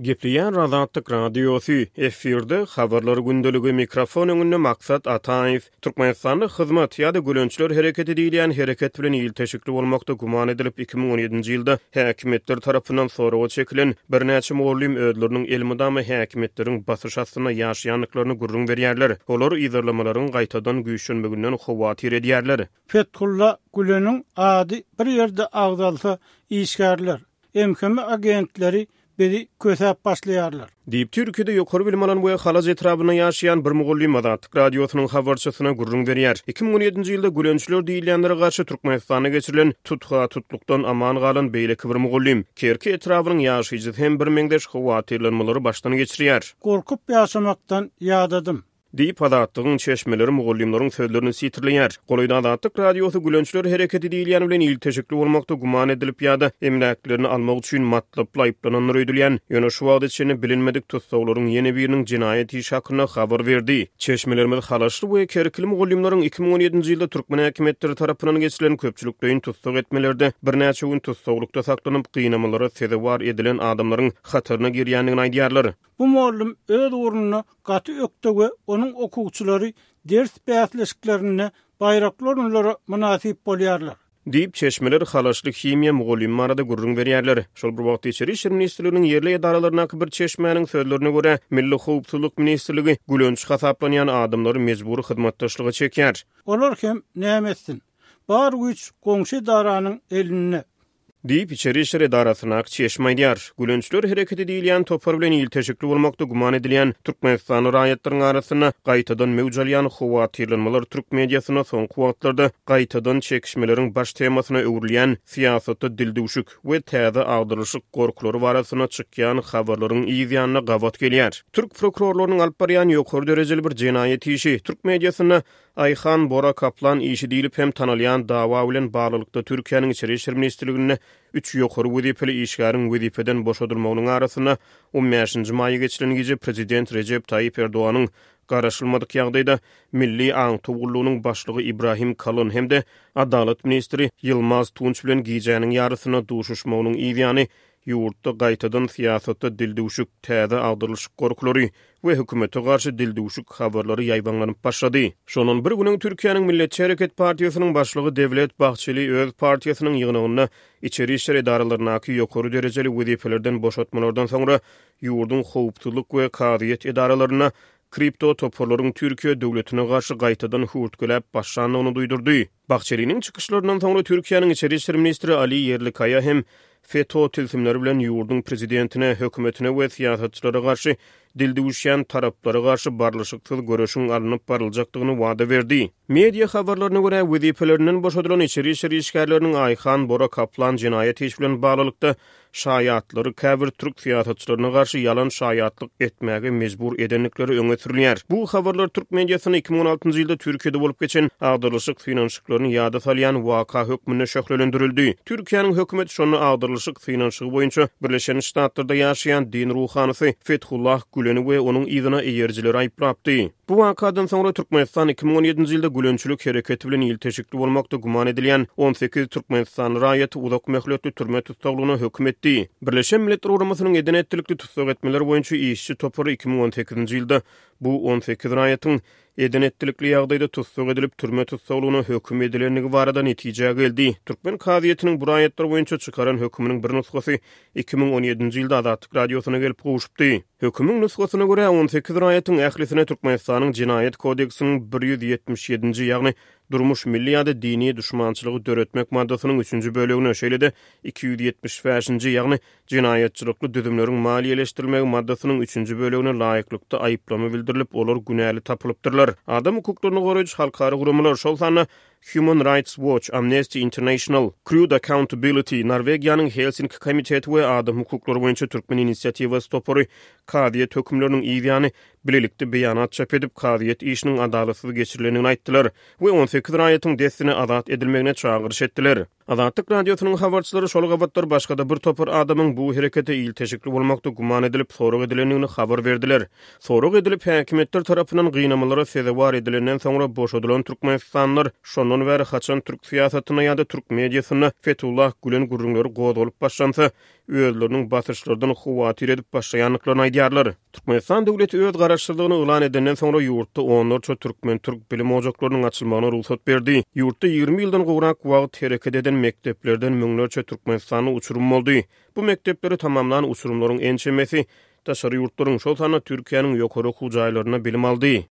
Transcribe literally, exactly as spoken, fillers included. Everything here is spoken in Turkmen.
Gepleyen Razatlyk radiosu efirde habarlar gündöligi mikrofon öňünde maksat Ataýew Türkmenistanda hyzmat ýa-da gülünçler hereketi diýilen hereket bilen ýyl teşikli bolmakda guman edilip iki miň on ýedinji ýylda häkimetler tarapyndan soraga çekilen bir näçe muallim ödleriniň elmydamy häkimetleriň basyş astyna ýaşaýanlyklaryny gurrun berýärler. Olar ýyzarlamalaryň gaýtadan güýçlenmeginden howatyr edýärler. Fethullah Gülen'in ady bir ýerde agdalsa işgärler. M K M agentleri beri kösäp başlaýarlar. Diýip Türkiýede ýokary bilim alan bu halaz etrabyna ýaşaýan bir mugallim Azatlyk radiosynyň habarçysyna gurrun berýär. iki miň on ýedinji ýylda gülünçler diýilýänlere garşy Türkmenistana geçirilen tutga tutlukdan aman galan beýleki bir mugallim Kerki etrabynyň ýaşaýjy hem bir meňdeş howatyrlanmalary başdan geçirýär. Gorkup ýaşamakdan ýadadım. Diýip Azatlygyň çeşmeleri mugallimlaryň sözlerini sitirleýär. Golaýda Azatlyk radiosy gülünçler hereketi diýilýän bilen ýyl teşikli bolmakda guman edilip ýa-da emlaklerini almak üçin matlaply aýplananlar öýdülýän. Ýöne şu wagt içinde bilinmedik tutsaglaryň ýeni biriniň jinaýat işi hakyna habar berdi. Çeşmelerimiz halaşly bu kerkili mugallimlaryň iki miň on ýedinji ýylda Türkmen häkimetleri tarapyndan geçirilen köpçülikdeýin tutsag etmelerde bir näçe gün tutsaglykda saklanyp gynamalara sebäp edilen adamlaryň hatyryna girýändigini aýdýarlar. Bu muallim öz urunyna gaty ökdege onun okuvçulary ders bäsleşiklerini bayraklarynlara münasip bolýarlar. Diýip çeşmeler halaşlyk himiýa mugallim arada gurrun berýärler. Şol bir wagt içeri Işır Ministrliginiň ýerli edaralaryna bir çeşmäniň sözlerine görä Milli Howpsuzlyk Ministrligi gülünç hasaplanýan adamlary mejburi hyzmatdaşlyga çekýär. Olar hem nämetsin. Bar güç goňşy edaranyň eline Diýip içeri işler edarasyna çeşme edýär. Gülünçler hereketi diýilýän topar bilen ýyl teşikli bolmakda guman edilýän Türkmenistan raýatlarynyň arasyna gaýtadan mewjalýan howatyrlanmalar Türk mediasyna soňky wagtlarda gaýtadan çekişmeleriň baş temasyna öwrilýän siýasatda dildewşük we täze agdyryşyk gorklary barasyna çykýan habarlaryň ýyzyanyna gawat gelýär. Türk prokurorlarynyň alyp barýan ýokary derejeli bir jinaýat işi Türk mediasyna Ayhan Bora Kaplan işi diýilip hem tanalýan dawa bilen baglykda Türkiýanyň Içeri işler Ministrligine üç ýokary wezipeli işgäriň wezipeden boşadylmagynyň arasyna on beşinji maýy geçiren gece Prezident Recep Tayyip Erdoğan'ın garaşylmadyk ýagdaýda Milli Aň Tugullugynyň başlygy Ibrahim Kalın hemde Adalet Ministri Yılmaz Tunç bilen giýjäniň ýarysına duşuşmagynyň ýygyany ýurtda gaýtadan siýasatda dildewşük täze agdyryşyk gorklary we hökümete garşy dildewşük habarlary ýaýbanlanyp başlady. Şonun bir günüň Türkiýanyň Milletçi Hereket Partiýasynyň başlygy Devlet Bahçeli öz partiýasynyň ýygynyna içeri işler edaralaryna ýokary derejeli wezipelerden boşatmalardan soňra ýurdun howpsuzlyk we kadyýet edaralaryna kripto toporlaryň Türkiýe döwletine garşy gaýtadan hurtgelep başlanýanyny duýdurdy. Bahçeli'niň çykyşlaryndan soňra Türkiýanyň Içeri işler ministri Ali Yerlikaya hem FETÖ tilsimleri bilen ýurdun prezidentine, hökümetine we siýasatçylara garşy dildewşýän taraplara garşy barlyşyksyz görüşiň alınıp baryljakdygyny wada berdi. Media habarlaryna görä wezipeleriniň boşadylan içeri işler işgärleriniň Ayhan Bora Kaplan jinaýat işi bilen baglykda şaýatlary käbir türk siýasatçylaryna garşy ýalan şaýatlyk etmäge mejbur edenlikleri öňe sürilýär. Bu habarlar türk mediasyny iki miň on altynjy ýylda Türkiýede bolup geçen agdyryşyk finansiýaklaryny ýada salýan waka hökmüne şöhrelendirildi. Türkiýanyň hökümeti şonu agdyryşyk finansiýa boýunça Birleşen Ştatlarda ýaşaýan din ruhanysy Fethullah Gülen'i we onuň ýygyna eýerjileri aýplapdy. Bu wakadan soňra Türkmenistan iki miň on ýedinji ýylda gülünçlük hereketi bilen ýyl teşikli bolmakda guman edilýän on sekiz Türkmenistan raýaty uzak möhletli türme tutsaglygına hökm etdi. Birleşen Milletler Uramasynyn edenetlikli tutsag etmeleri boýunça işçi topary iki miň on sekizinji ýylda bu on sekiz raýatyň edenetlikli ýagdaýda tutsag edilip türme tutsaglygyna hökm edilenligi barada netije geldi. Türkmen kadyýetiniň bu raýatlar boýunça çykaran hökmüniň bir nusgasy iki miň on ýedinji ýylda Azatlyk radiosyna gelip gowuşupdy. Hökümüň nusgasyna görä on sekiz raýatyň ählisine Türkmenistanyň Jinaýat kodeksiniň bir ýüz ýetmiş ýedinji ýagny durmuş milli ýa-da dini düşmançylygy döretmek maddasynyň üçünji bölegine şeýle-de iki ýüz ýetmiş beşinji ýagny jinaýatçylykly düzümleriň maliýeleşdirilmegi maddasynyň üçünji bölegine laýyklykda aýplama bildirilip olar günäli tapylypdyrlar. Adam hukuklaryny goraýjy halkara gurumlar şol sany Human Rights Watch, Amnesty International, Crude Accountability, Norvegiýanyň Helsinki komiteti we adam hukuklary boýunça Türkmen inisiýatiwasy topory kadyýet hökümleriniň ýygyny bilelikde beýanat çap edip kadyýet işiniň adalatsız geçirilenini aýtdylar we on sekiz raýatyň destine azat edilmegine çağırış etdiler. Azatlyk radiosynyň habarçylary şol gabatlar başga-da bir topar adamyň bu herekete ilteşikli bolmakda guman edilip sorag edilenini habar berdiler. Sorag edilip häkimetler tarapyndan gynamalara sezewar edilenden soňra boşadylan türkmenistanlar şondan bäri haçan türk siýasatyna ýa-da türk mediasyna Fethullah Gülen gurrunlary goýup başlansa, özleriniň basyşlardan huwatir edip başlaýanlyklaryny aýdýarlar. Türkmenistan döwleti öz garaşdyrdygyny ulan edenden soňra ýurtda onlarça türkmen türk bilim ojaklarynyň açylmagyna ruhsat berdi. Ýurtda ýygrimi ýyldan gowrak wagt hereket eden mekteplerden müňlerçe Türkmenistana uçurum boldy. Bu mektepleri tamamlanan uçurumlaryň ençemesi taşary ýurtlaryň şol sany Türkiýanyň ýokary okuw jaýlaryna bilim aldy.